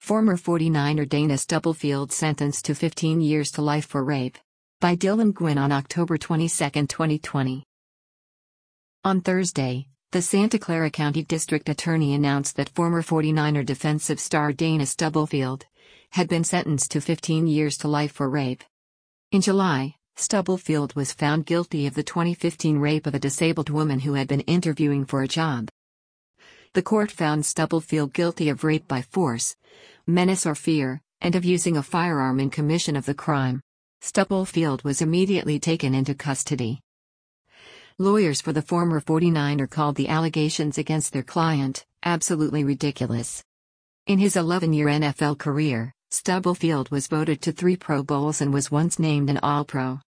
Former 49er Dana Stubblefield sentenced to 15 years to life for rape. By Dylan Gwynn on October 22, 2020. On Thursday, the Santa Clara County District Attorney announced that former 49er defensive star Dana Stubblefield had been sentenced to 15 years to life for rape. In July, Stubblefield was found guilty of the 2015 rape of a disabled woman who had been interviewing for a job. The court found Stubblefield guilty of rape by force, menace or fear, and of using a firearm in commission of the crime. Stubblefield was immediately taken into custody. Lawyers for the former 49er called the allegations against their client absolutely ridiculous. In his 11-year NFL career, Stubblefield was voted to 3 Pro Bowls and was once named an All-Pro.